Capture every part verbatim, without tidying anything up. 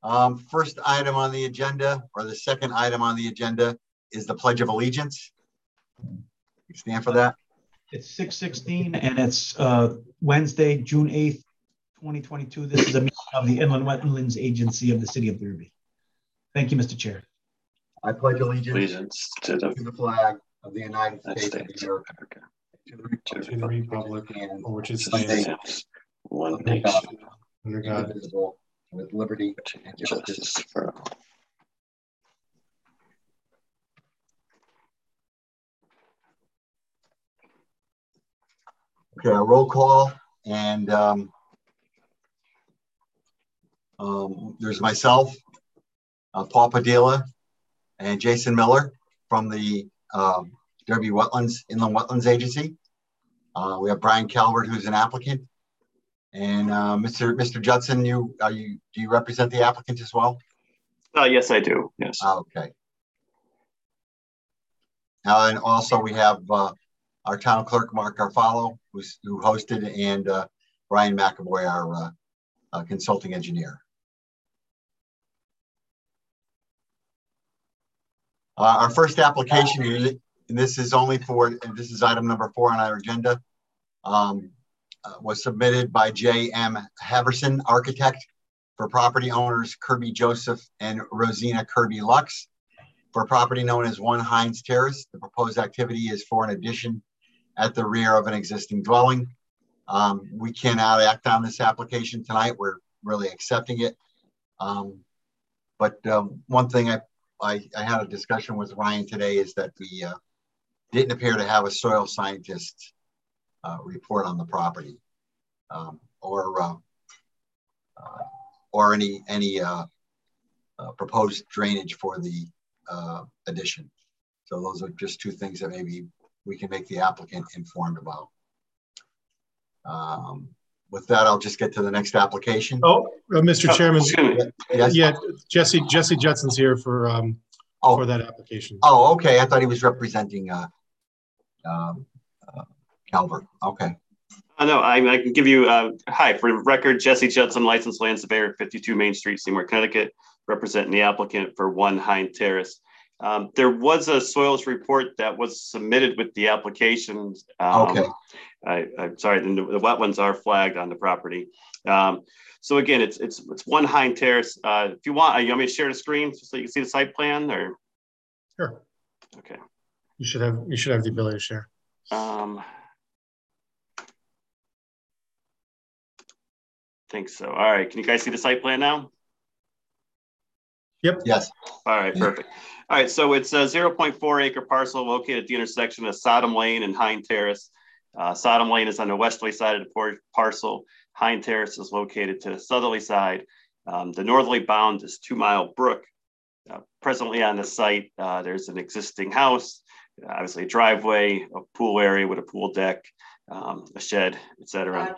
Um, first item on the agenda, or the second item on the agenda, is the Pledge of Allegiance. You stand for that? It's six sixteen, and it's uh, Wednesday, June eighth, twenty twenty-two. This is a meeting of the Inland Wetlands Agency of the City of Derby. Thank you, Mister Chair. I pledge allegiance, Allegiance to the, to the flag of the United United States, States of of America, America, to the republic to the republic and for which it to the stands, stands, one of nation, God, under God, indivisible, with liberty and justice. justice for all. Okay, a roll call, and um, um, there's myself, uh, Paul Padilla, and Jason Miller from the um, Derby Wetlands Inland Wetlands Agency. Uh, we have Brian Calvert, who's an applicant, and uh, Mister Mister Judson. You are you? Do you represent the applicant as well? Uh, yes, I do. Yes. Okay. Uh, and also we have uh, our town clerk, Mark Garfalo, who's, who hosted, and uh, Brian McAvoy, our uh, uh, consulting engineer. Uh, our first application, and this is only for, and this is item number four on our agenda, um, uh, was submitted by J M Haverson, architect, for property owners Kirby Joseph and Rosina Kirby Lux, for property known as One Hines Terrace. The proposed activity is for an addition at the rear of an existing dwelling. Um, we cannot act on this application tonight. We're really accepting it. Um, but um, one thing I, I, I had a discussion with Ryan today is that we uh, didn't appear to have a soil scientist uh, report on the property, um, or uh, uh, or any any uh, uh, proposed drainage for the uh, addition. So those are just two things that maybe we can make the applicant informed about. Um, with that, I'll just get to the next application. Oh, uh, Mister Oh, Chairman, yes. yeah, Jesse Jesse Judson's here for um oh. for that application. Oh, okay. I thought he was representing uh, um, uh, Calvert. Okay. Uh, no, I, I can give you, uh, hi, for the record, Jesse Judson, licensed land surveyor, fifty-two Main Street, Seymour, Connecticut, representing the applicant for One Hines Terrace. Um, there was a soils report that was submitted with the application. Um, okay. I, I'm sorry, the, the wetlands are flagged on the property. Um, so again, it's it's it's One Hines Terrace. Uh, if you want, you want me to share the screen so you can see the site plan, or? Sure. Okay. You should have you should have the ability to share. Um, think so. All right. Can you guys see the site plan now? Yep. Yes. All right. Perfect. All right. So it's a zero point four acre parcel located at the intersection of Sodom Lane and Hines Terrace. Uh, Sodom Lane is on the westerly side of the parcel. Hines Terrace is located to the southerly side. Um, the northerly bound is Two Mile Brook. Uh, presently on the site, uh, there's an existing house, obviously a driveway, a pool area with a pool deck, um, a shed, et cetera.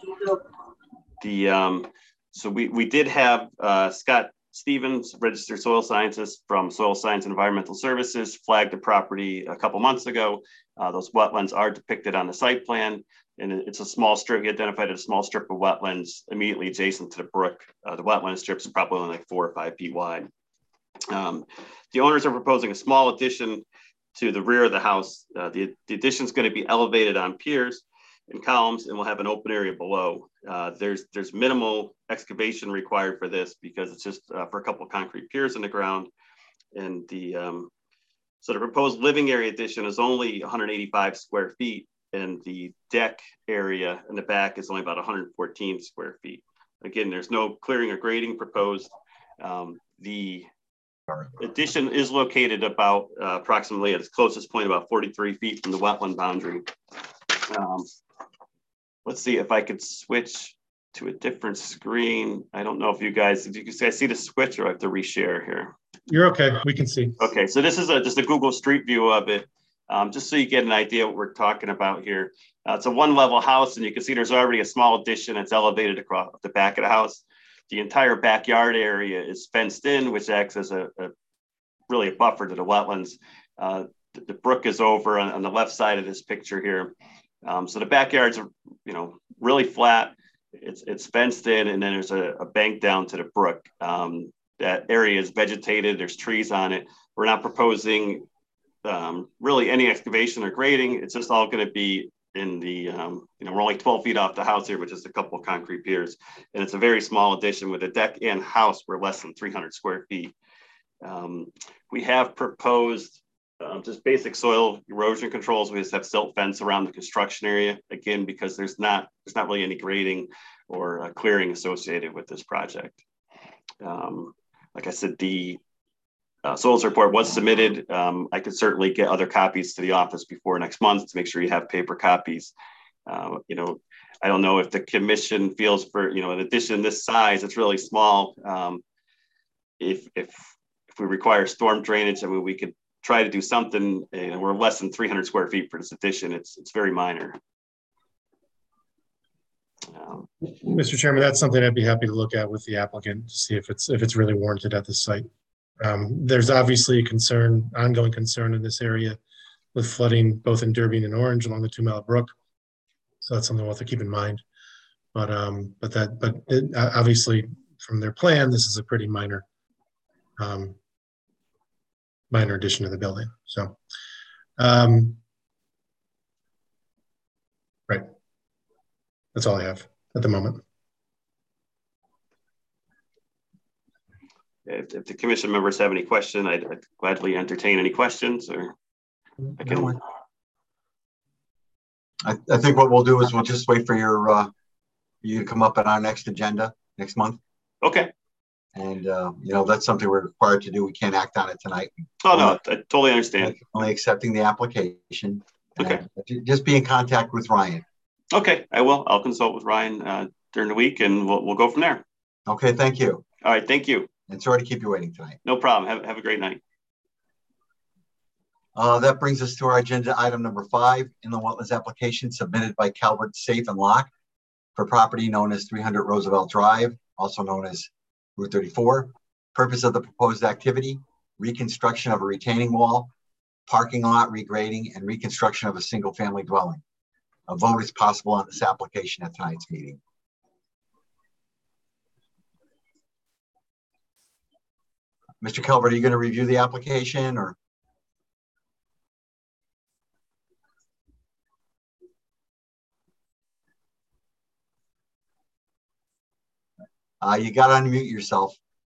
The um, so we we did have uh, Scott Stevens, registered soil scientist from Soil Science and Environmental Services, flagged the property a couple months ago. Uh, those wetlands are depicted on the site plan, and it's a small strip. He identified a small strip of wetlands immediately adjacent to the brook. Uh, the wetland strips are probably only like four or five feet wide. Um, the owners are proposing a small addition to the rear of the house. Uh, the, the addition is going to be elevated on piers and columns, and we'll have an open area below. Uh, there's there's minimal excavation required for this because it's just uh, for a couple of concrete piers in the ground. And the um, so the proposed living area addition is only one hundred eighty-five square feet, and the deck area in the back is only about one hundred fourteen square feet. Again, there's no clearing or grading proposed. Um, the addition is located about uh, approximately at its closest point, about forty-three feet from the wetland boundary. Um, let's see if I could switch to a different screen. I don't know if you guys, if you guys see the switch, or I have to reshare here. You're okay. We can see. Okay, so this is a, just a Google Street View of it, um, just so you get an idea what we're talking about here. Uh, it's a one-level house, and you can see there's already a small addition that's elevated across the back of the house. The entire backyard area is fenced in, which acts as a, a really a buffer to the wetlands. Uh, the, the brook is over on, on the left side of this picture here. Um, so the backyards are, you know, really flat. It's it's fenced in, and then there's a, a bank down to the brook. Um, that area is vegetated, there's trees on it. We're not proposing um, really any excavation or grading. It's just all going to be in the, um, you know, we're only twelve feet off the house here with just a couple of concrete piers. And it's a very small addition with a deck and house. We're less than three hundred square feet. Um, we have proposed um, just basic soil erosion controls. We just have silt fence around the construction area, again, because there's not, there's not really any grading or uh, clearing associated with this project. Um, like I said, the Uh, soils report was submitted. Um, I could certainly get other copies to the office before next month to make sure you have paper copies. Uh, you know, I don't know if the commission feels for, you know, an addition this size, it's really small. Um, if, if, if we require storm drainage, I mean, we could try to do something. You know, we're less than three hundred square feet for this addition. It's, it's very minor. Um, Mister Chairman, that's something I'd be happy to look at with the applicant to see if it's, if it's really warranted at the site. Um, there's obviously a concern, ongoing concern in this area with flooding both in Derby and Orange along the Two Mile Brook. So that's something we'll have to keep in mind. But um, but that but it, obviously from their plan, this is a pretty minor um, minor addition to the building. So um, right, that's all I have at the moment. If, if the commission members have any question, I'd, I'd gladly entertain any questions, or I can. I, I think what we'll do is we'll just wait for your uh, you to come up on our next agenda next month. Okay. And uh, you know, that's something we're required to do. We can't act on it tonight. Oh no, I totally understand. Only accepting the application. Okay. And just be in contact with Ryan. Okay, I will. I'll consult with Ryan uh, during the week, and we'll we'll go from there. Okay. Thank you. All right. Thank you. And sorry to keep you waiting tonight. No problem. Have, have a great night. Uh, that brings us to our agenda item number five, inland wetlands application submitted by Calvert Safe and Lock for property known as three hundred Roosevelt Drive, also known as Route thirty-four. Purpose of the proposed activity, reconstruction of a retaining wall, parking lot regrading, and reconstruction of a single family dwelling. A vote is possible on this application at tonight's meeting. Mister Calvert, are you going to review the application or? Uh, you got to unmute yourself.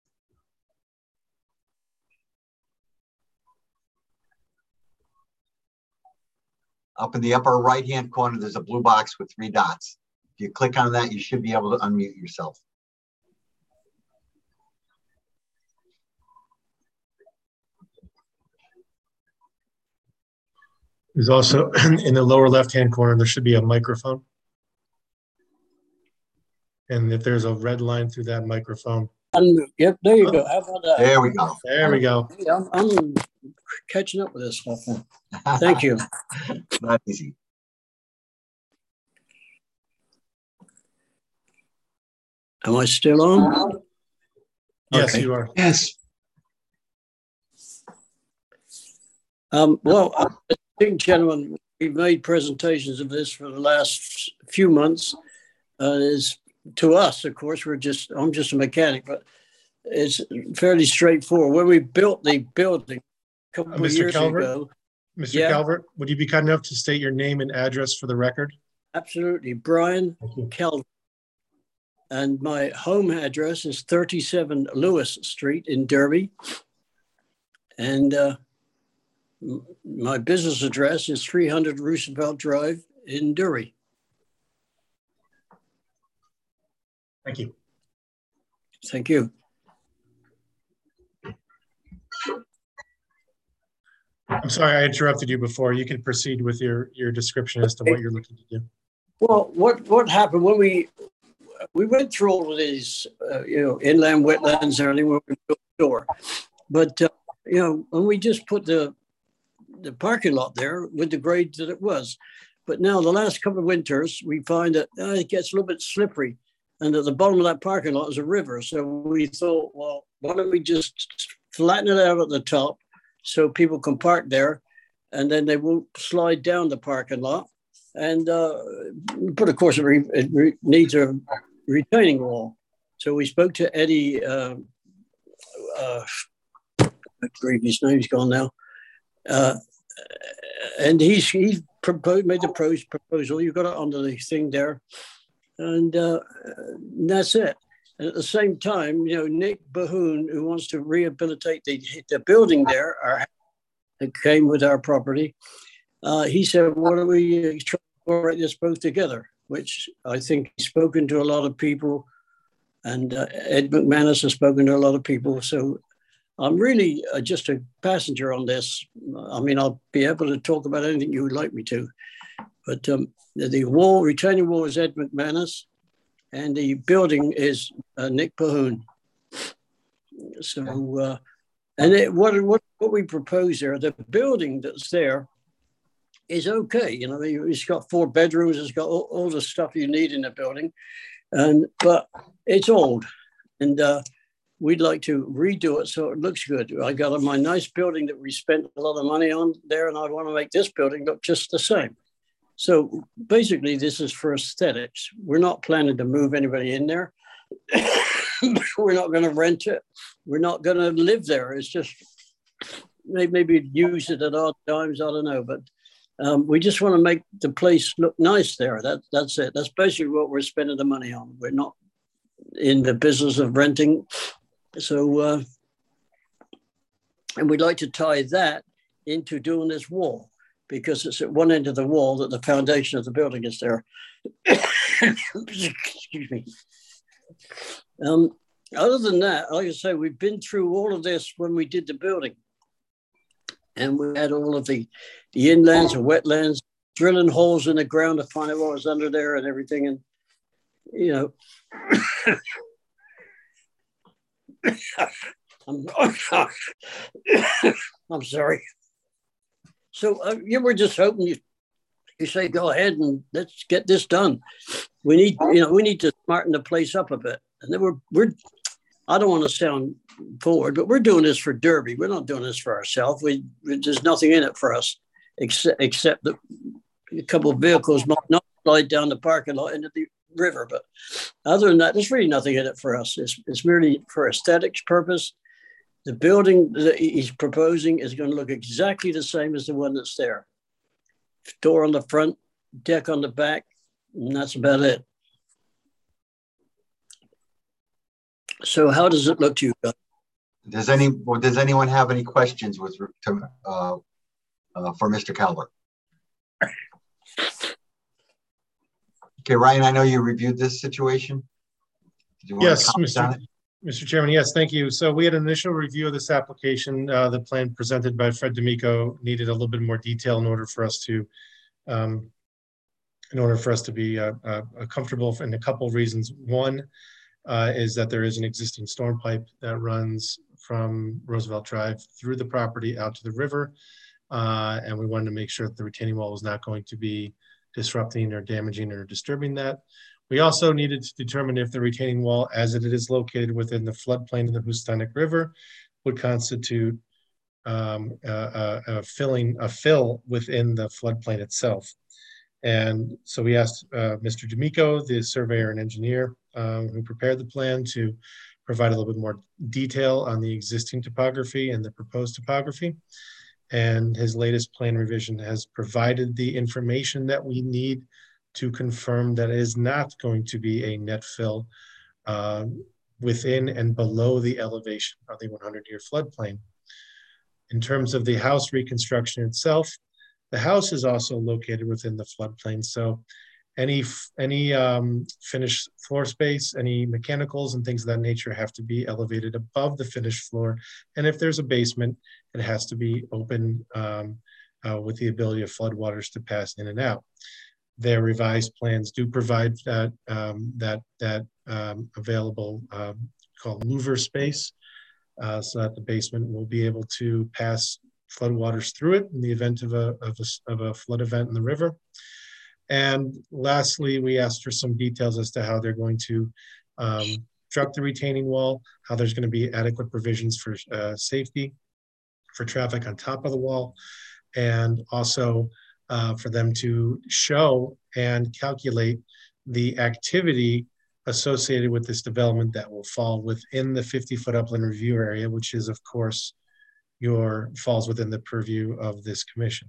Up in the upper right-hand corner, there's a blue box with three dots. If you click on that, you should be able to unmute yourself. There's also in the lower left-hand corner, there should be a microphone. And if there's a red line through that microphone. Yep, there you go. How about that? There we go. There we go. Hey, I'm, I'm catching up with this stuff now. Thank you. Not easy. Am I still on? Yes, Okay. you are. Yes. Um, well, I think, gentlemen, we've made presentations of this for the last few months. Uh, is to us, of course, we're just, I'm just a mechanic, but it's fairly straightforward. When we built the building a couple Uh, of Mister years Calvert? ago, Mister Yeah. Calvert, would you be kind enough to state your name and address for the record? absolutely, Brian Thank you. Calvert. And my home address is thirty-seven Lewis Street in Derby. And uh, m- my business address is three hundred Roosevelt Drive in Derby. Thank you. Thank you. I'm sorry I interrupted you before. You can proceed with your, your description as to what you're looking to do. Well, what, what happened when we we went through all of these, uh, you know, inland wetlands and everything when we built the door. But, uh, you know, when we just put the, the parking lot there with the grade that it was. But now the last couple of winters, we find that uh, it gets a little bit slippery. And at the bottom of that parking lot is a river. So we thought, well, why don't we just flatten it out at the top so people can park there and then they won't slide down the parking lot. And, uh, but of course, it, re- it re- needs a retaining wall. So we spoke to Eddie uh, uh, his name's gone now. Uh, and he's he's proposed, made the pros proposal. You've got it under the thing there, and uh, that's it. And at the same time, you know, Nick Bahoon, who wants to rehabilitate the the building there, our, that came with our property, uh, he said, "What are we trying to write this both together?" Which I think he's spoken to a lot of people, and uh, Ed McManus has spoken to a lot of people. So I'm really uh, just a passenger on this. I mean, I'll be able to talk about anything you would like me to. But um, the, the wall, retaining wall is Ed McManus, and the building is uh, Nick Bahoon. So, uh, and it, what, what, what we propose there, the building that's there is okay. You know, it's got four bedrooms, it's got all, all the stuff you need in the building, and but it's old. And uh, we'd like to redo it so it looks good. I got my nice building that we spent a lot of money on there, and I want to make this building look just the same. So basically, this is for aesthetics. We're not planning to move anybody in there. We're not going to rent it. We're not going to live there. It's just maybe use it at odd times. I don't know, but um, we just want to make the place look nice there. That, that's it. That's basically what we're spending the money on. We're not in the business of renting. So, uh, and we'd like to tie that into doing this wall, because it's at one end of the wall that the foundation of the building is there. Excuse me. Um, other than that, like I say, we've been through all of this when we did the building. And we had all of the, the inlands and wetlands, drilling holes in the ground to find out what was under there and everything. And, you know, I'm, I'm sorry. So uh, you were just hoping you, you say, go ahead and let's get this done. We need, you know, we need to smarten the place up a bit. And then we're, we're, I don't want to sound forward, but we're doing this for Derby. We're not doing this for ourselves. We, there's nothing in it for us except, except that a couple of vehicles might not slide down the parking lot into the river. But other than that, there's really nothing in it for us. It's, it's merely for aesthetics purpose. The building that he's proposing is going to look exactly the same as the one that's there. Door on the front, deck on the back, and that's about it. So how does it look to you guys? Does any, well, does anyone have any questions with to, uh, uh, for Mister Calvert? Okay, Ryan, I know you reviewed this situation. Did you want Yes, to comment Mister on it? Mister Chairman, yes, thank you. So we had an initial review of this application. Uh, the plan presented by Fred D'Amico needed a little bit more detail in order for us to, um, in order for us to be uh, uh, comfortable in a couple of reasons. One uh, is that there is an existing storm pipe that runs from Roosevelt Drive through the property out to the river. Uh, and we wanted to make sure that the retaining wall was not going to be disrupting or damaging or disturbing that. We also needed to determine if the retaining wall, as it is located within the floodplain of the Houstonic River, would constitute um, a, a, a filling, a fill within the floodplain itself. And so we asked uh, Mister D'Amico, the surveyor and engineer um, who prepared the plan, to provide a little bit more detail on the existing topography and the proposed topography. And his latest plan revision has provided the information that we need to confirm that it is not going to be a net fill uh, within and below the elevation of the hundred year floodplain. In terms of the house reconstruction itself, the house is also located within the floodplain. So any, any um, finished floor space, any mechanicals and things of that nature have to be elevated above the finished floor. And if there's a basement, it has to be open um, uh, with the ability of floodwaters to pass in and out. Their revised plans do provide that um, that that um, available um, called louver space, uh, so that the basement will be able to pass floodwaters through it in the event of a, of a of a flood event in the river. And lastly, we asked for some details as to how they're going to um, construct the retaining wall, how there's going to be adequate provisions for uh, safety, for traffic on top of the wall, and also Uh, for them to show and calculate the activity associated with this development that will fall within the fifty foot upland review area, which is of course your falls within the purview of this commission.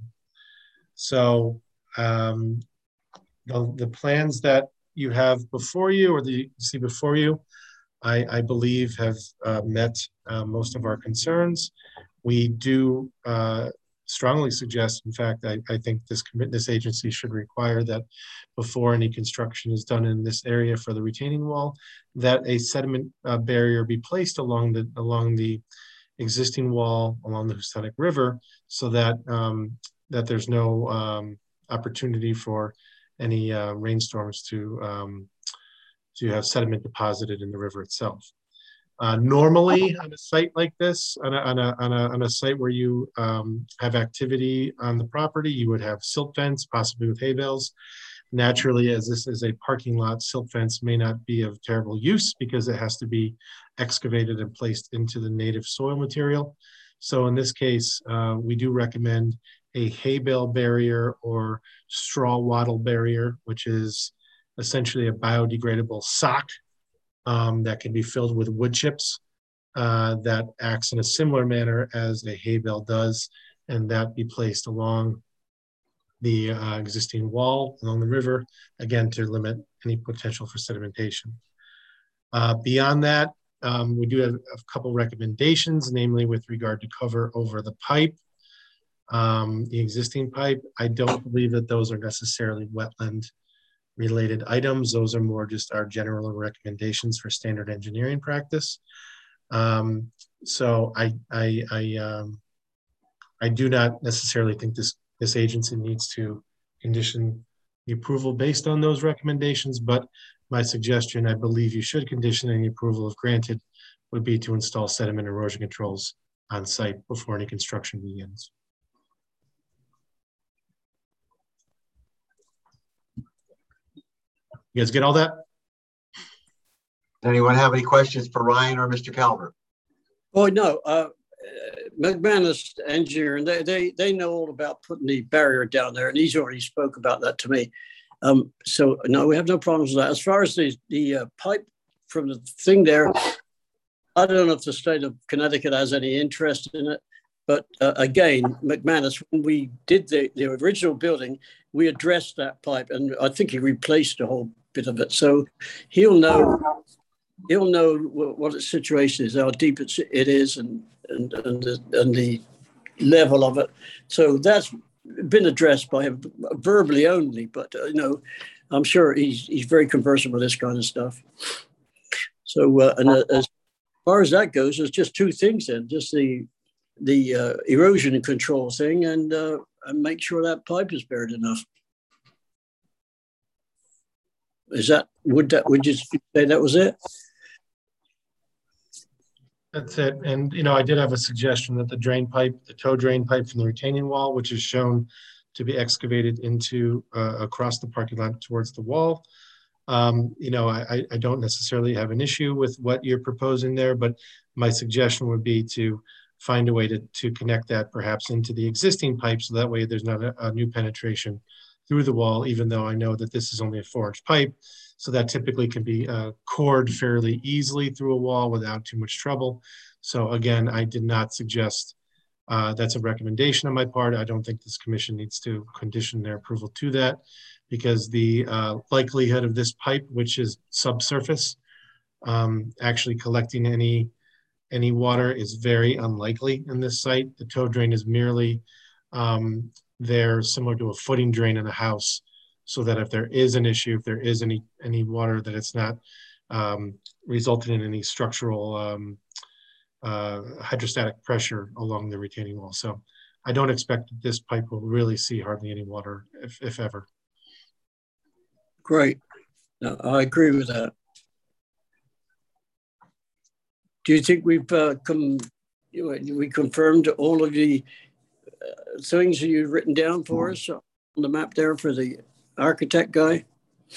So um, the, the plans that you have before you or the you see before you, I, I believe have uh, met uh, most of our concerns. We do uh, strongly suggest, in fact, I, I think this commit this agency should require that before any construction is done in this area for the retaining wall, that a sediment uh, barrier be placed along the along the existing wall along the Housatonic River, so that um, that there's no um, opportunity for any uh, rainstorms to um, to have sediment deposited in the river itself. Uh, normally, on a site like this, on a, on a, on a, on a site where you um, have activity on the property, you would have silt fence, possibly with hay bales. Naturally, as this is a parking lot, silt fence may not be of terrible use because it has to be excavated and placed into the native soil material. So in this case, uh, we do recommend a hay bale barrier or straw wattle barrier, which is essentially a biodegradable sock um, that can be filled with wood chips uh, that acts in a similar manner as a hay bale does, and that be placed along the uh, existing wall along the river, again, to limit any potential for sedimentation. Uh, beyond that, um, we do have a couple recommendations, namely with regard to cover over the pipe, um, the existing pipe. I don't believe that those are necessarily wetland related items. Those are more just our general recommendations for standard engineering practice. Um, so I, I, I, um, I do not necessarily think this This agency needs to condition the approval based on those recommendations, but my suggestion, I believe you should condition any approval if granted, would be to install sediment erosion controls on site before any construction begins. You guys get all that? Does anyone have any questions for Ryan or Mister Calvert? Oh, no. Uh, McManus engineer, and they, they they know all about putting the barrier down there, and he's already spoke about that to me. Um, so no, we have no problems with that. As far as the the uh, pipe from the thing there, I don't know if the state of Connecticut has any interest in it, but uh, again, McManus, when we did the, the original building, we addressed that pipe, and I think he replaced a whole bit of it. So he'll know he'll know what, what its situation is, how deep it's, it is, and and and the, and the level of it. So that's been addressed by him verbally only, but uh, you know, I'm sure he's he's very conversant with this kind of stuff. So uh, and uh, as far as that goes, there's just two things then: just the the uh, erosion control thing, and uh, and make sure that pipe is buried enough. Is that would that would you say that was it? That's it. And, you know, I did have a suggestion that the drain pipe, the tow drain pipe from the retaining wall, which is shown to be excavated into uh, across the parking lot towards the wall. Um, you know, I, I don't necessarily have an issue with what you're proposing there, but my suggestion would be to find a way to, to connect that perhaps into the existing pipe, so that way there's not a, a new penetration through the wall, even though I know that this is only a four inch pipe. So that typically can be uh, cored fairly easily through a wall without too much trouble. So again, I did not suggest, uh, that's a recommendation on my part. I don't think this commission needs to condition their approval to that, because the uh, likelihood of this pipe, which is subsurface, um, actually collecting any, any water is very unlikely in this site. The tow drain is merely um, there similar to a footing drain in a house, so that if there is an issue, if there is any any water, that it's not um, resulting in any structural um, uh, hydrostatic pressure along the retaining wall. So I don't expect that this pipe will really see hardly any water, if, if ever. Great. No, I agree with that. Do you think we've uh, come, we confirmed all of the uh, things that you've written down for us on the map there for the architect guy?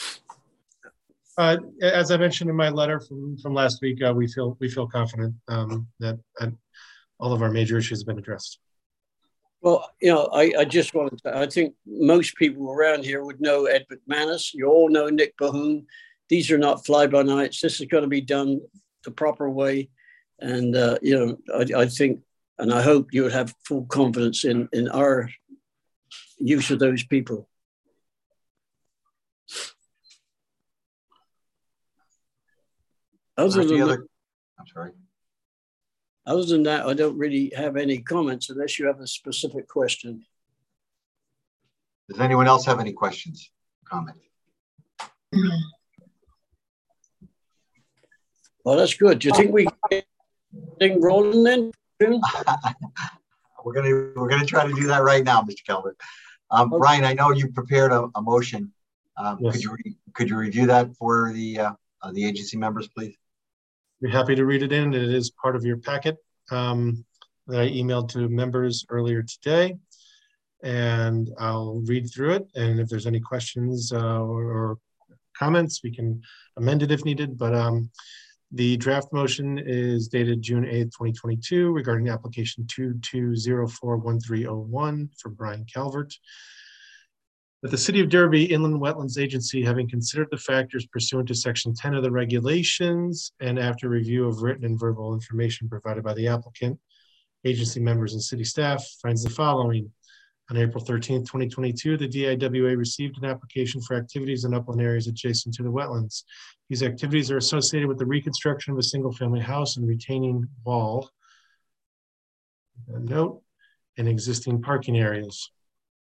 Uh, as I mentioned in my letter from, from last week, uh, we feel we feel confident um, that uh, all of our major issues have been addressed. Well, you know, I, I just wanted to, I think most people around here would know Ed McManus. You all know Nick Bahoon. these are not fly-by-nights. This is going to be done the proper way. And, uh, you know, I, I think, and I hope you would have full confidence in, in our use of those people. Other than, other, that, I'm sorry. Other than that, I don't really have any comments unless you have a specific question. Does anyone else have any questions, comments? Well, that's good. Do you think we get thing rolling then? we're gonna we're gonna try to do that right now, Mister Calvert. Um, okay. Ryan, I know you prepared a, a motion. Um, yes. Could you re could you review that for the uh, uh, the agency members, please? Be happy to read it in. It is part of your packet um, that I emailed to members earlier today, and I'll read through it. And if there's any questions uh, or, or comments, we can amend it if needed. But um, the draft motion is dated June eighth, twenty twenty-two, regarding application two two zero four one three zero one for Brian Calvert. That the City of Derby Inland Wetlands Agency, having considered the factors pursuant to section ten of the regulations and after review of written and verbal information provided by the applicant, agency members and city staff, finds the following. On April thirteenth, twenty twenty-two, the D I W A received an application for activities in upland areas adjacent to the wetlands. These activities are associated with the reconstruction of a single-family house and retaining wall, note, and existing parking areas.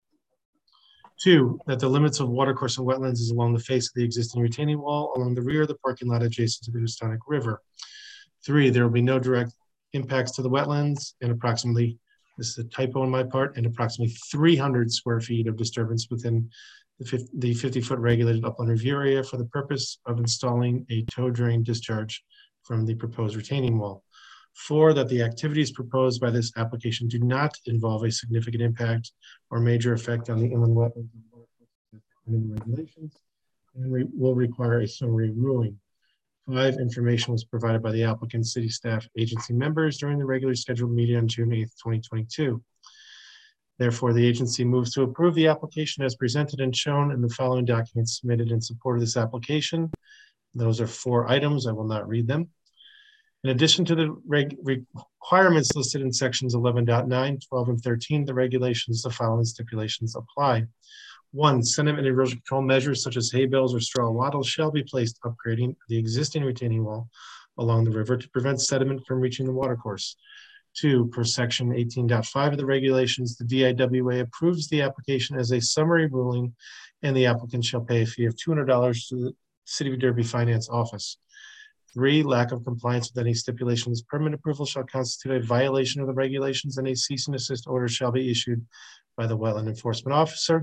Two, that the limits of watercourse and wetlands is along the face of the existing retaining wall along the rear of the parking lot adjacent to the Houstonic River. Three, there will be no direct impacts to the wetlands and approximately, this is a typo on my part, and approximately three hundred square feet of disturbance within the fifty foot regulated upland review area for the purpose of installing a tow drain discharge from the proposed retaining wall. Four, that the activities proposed by this application do not involve a significant impact or major effect on the inland wetlands and regulations and re will require a summary ruling. Five, information was provided by the applicant, city staff, agency members during the regular scheduled meeting on June eighth, twenty twenty-two. Therefore, the agency moves to approve the application as presented and shown in the following documents submitted in support of this application. Those are four items. I will not read them. In addition to the reg requirements listed in sections eleven point nine, twelve, and thirteen, the regulations, the following stipulations apply. One, sediment and erosion control measures such as hay bales or straw wattles shall be placed upgrading the existing retaining wall along the river to prevent sediment from reaching the watercourse. Two, per section eighteen point five of the regulations, the D I W A approves the application as a summary ruling and the applicant shall pay a fee of two hundred dollars to the City of Derby Finance Office. Three, lack of compliance with any stipulations permit approval shall constitute a violation of the regulations and a cease and desist order shall be issued by the wetland enforcement officer.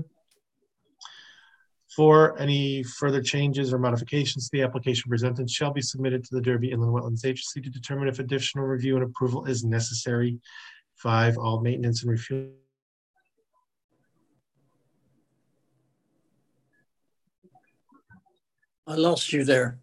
Four, any further changes or modifications to the application presented shall be submitted to the Derby Inland Wetlands Agency to determine if additional review and approval is necessary. Five, all maintenance and refueling. I lost you there.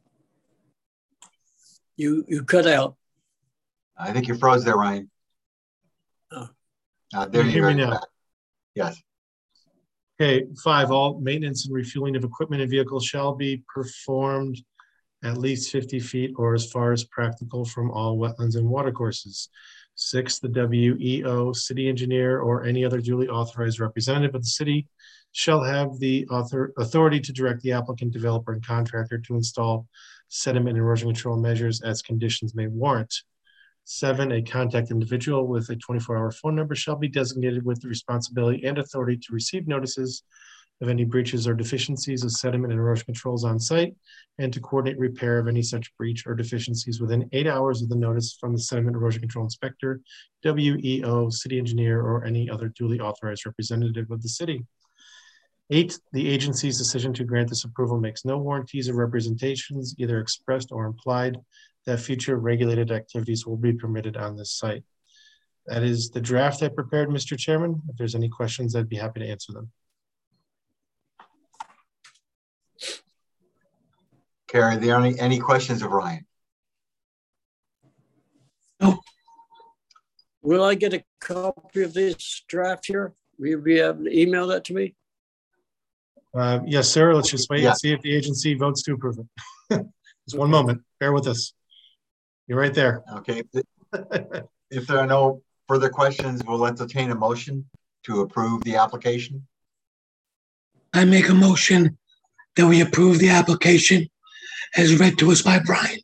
You you cut out. I think you froze there, Ryan. Oh. Uh, there you you hear go. me now? Yes. Okay, five, all maintenance and refueling of equipment and vehicles shall be performed at least fifty feet or as far as practical from all wetlands and watercourses. Six, the W E O, city engineer, or any other duly authorized representative of the city shall have the author authority to direct the applicant, developer, and contractor to install sediment and erosion control measures as conditions may warrant. Seven, a contact individual with a twenty-four hour phone number shall be designated with the responsibility and authority to receive notices of any breaches or deficiencies of sediment and erosion controls on site and to coordinate repair of any such breach or deficiencies within eight hours of the notice from the sediment erosion control inspector, W E O, city engineer, or any other duly authorized representative of the city. Eight, the agency's decision to grant this approval makes no warranties or representations, either expressed or implied, that future regulated activities will be permitted on this site. That is the draft I prepared, Mister Chairman. If there's any questions, I'd be happy to answer them. Carrie, are there any, any questions of Ryan? No. Will I get a copy of this draft here? Will you be able to email that to me? Uh, yes, sir. Let's just wait Yeah. and see if the agency votes to approve it. Just one moment. Bear with us. You're right there. Okay. If there are no further questions, we'll entertain a motion to approve the application. I make a motion that we approve the application as read to us by Brian.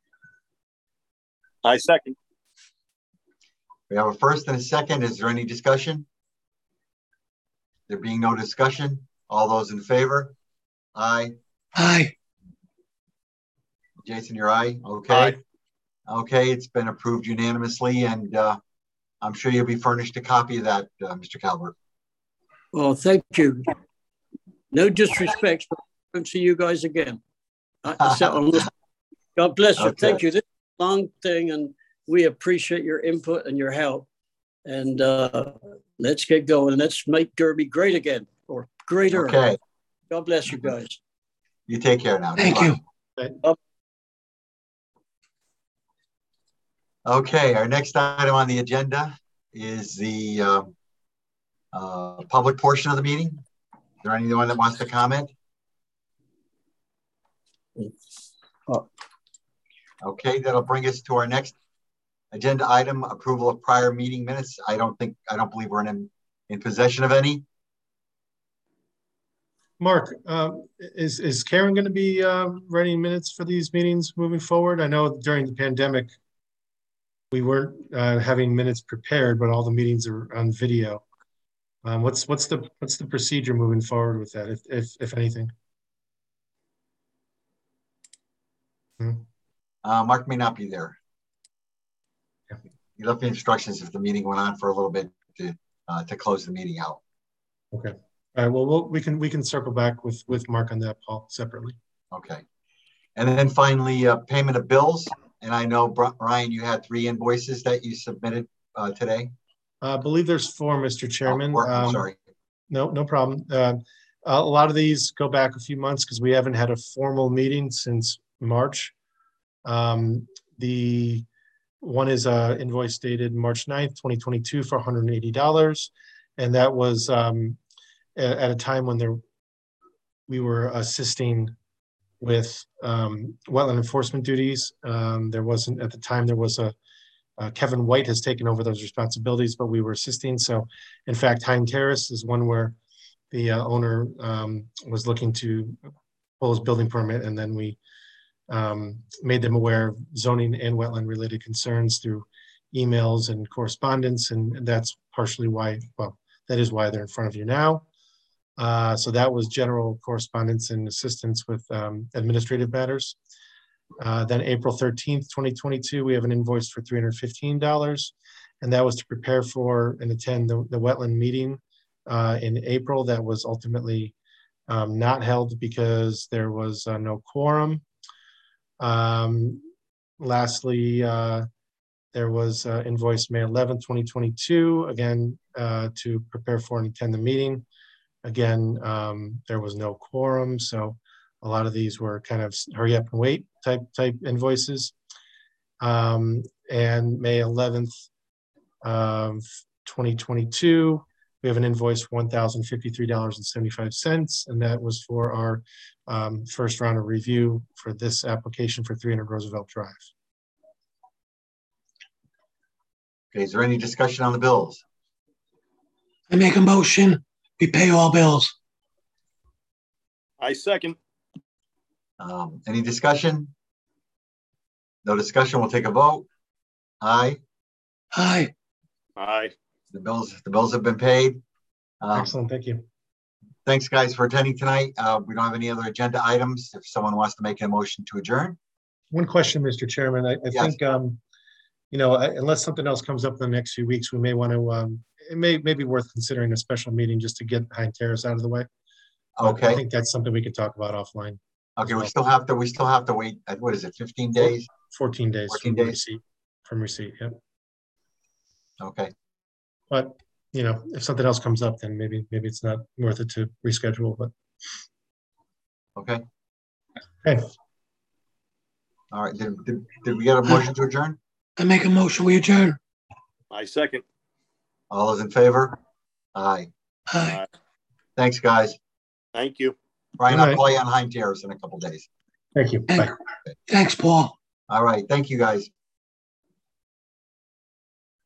I second. We have a first and a second. Is there any discussion? There being no discussion, all those in favor? Aye. Aye. Jason, your aye? Okay. Aye. Okay, it's been approved unanimously, and uh, I'm sure you'll be furnished a copy of that, uh, Mister Calvert. Well, thank you. No disrespect, but I won't see you guys again. I, so, God bless you. Okay. Thank you. This is a long thing, and we appreciate your input and your help. And uh, let's get going. Let's make Derby great again, or greater. Okay, God bless you guys. you take care now. Thank Goodbye. you. Okay, our next item on the agenda is the uh, uh, public portion of the meeting. Is there anyone that wants to comment? Okay, that'll bring us to our next agenda item, approval of prior meeting minutes. I don't think, I don't believe we're in, in possession of any. Mark, um, is, is Karen going to be uh, writing minutes for these meetings moving forward? I know during the pandemic, we weren't uh, having minutes prepared, but all the meetings are on video. Um, what's what's the what's the procedure moving forward with that, if if, if anything? Hmm. Uh, Mark may not be there. Yeah. He left the instructions if the meeting went on for a little bit to uh, to close the meeting out. Okay. All right. Well, we'll we can we can circle back with with Mark on that, Paul, separately. Okay. And then finally, uh, payment of bills. And I know, Brian, you had three invoices that you submitted uh, today. Uh, I believe there's four, Mister Chairman. Oh, four. I'm um, sorry. No, no problem. Uh, a lot of these go back a few months because we haven't had a formal meeting since March. Um, the one is uh, invoice dated March ninth, twenty twenty-two for one hundred eighty dollars. And that was um, at, at a time when there we were assisting with um, wetland enforcement duties. Um, there wasn't, at the time, there was a, uh, Kevin White has taken over those responsibilities, but we were assisting. So in fact, Hind Terrace is one where the uh, owner um, was looking to pull his building permit, and then we um, made them aware of zoning and wetland related concerns through emails and correspondence. And, and that's partially why, well, that is why they're in front of you now. Uh, so that was general correspondence and assistance with um, administrative matters. Uh, then April thirteenth, twenty twenty-two, we have an invoice for three hundred fifteen dollars. And that was to prepare for and attend the, the wetland meeting uh, in April. That was ultimately um, not held because there was uh, no quorum. Um, lastly, uh, there was uh, invoice May eleventh, twenty twenty-two, again, uh, to prepare for and attend the meeting. Again, um, there was no quorum, so a lot of these were kind of hurry up and wait type type invoices. Um, and May eleventh, of twenty twenty-two, we have an invoice for one thousand fifty-three dollars and seventy-five cents, and that was for our um, first round of review for this application for three hundred Roosevelt Drive. Okay, is there any discussion on the bills? I make a motion, we pay all bills. I second. Um, any discussion? No discussion, we'll take a vote. Aye. Aye. Aye. The bills, the bills have been paid. Um, Excellent, thank you. Thanks, guys, for attending tonight. Uh, we don't have any other agenda items. If someone wants to make a motion to adjourn. One question, Mister Chairman. I, I Yes. think, um, you know, I- unless something else comes up in the next few weeks, we may want to, um, it may, may be worth considering a special meeting just to get Hind Terrace out of the way. But I Okay, think that's something we could talk about offline. okay, we still have to, we still have to wait, uh, what is it, fifteen days? fourteen days fourteen from days? receipt, from receipt, yep. Okay, But, you know, if something else comes up, then maybe, maybe it's not worth it to reschedule, but. okay. Okay. All right, did, did, did we get a motion to adjourn? I make a motion, we adjourn. I second. All those in favor? Aye. Aye. Thanks, guys. Thank you. Brian, Good I'll night. call you on Hind Terrace in a couple days. Thank you. Bye. Thanks, Paul. All right. Thank you, guys.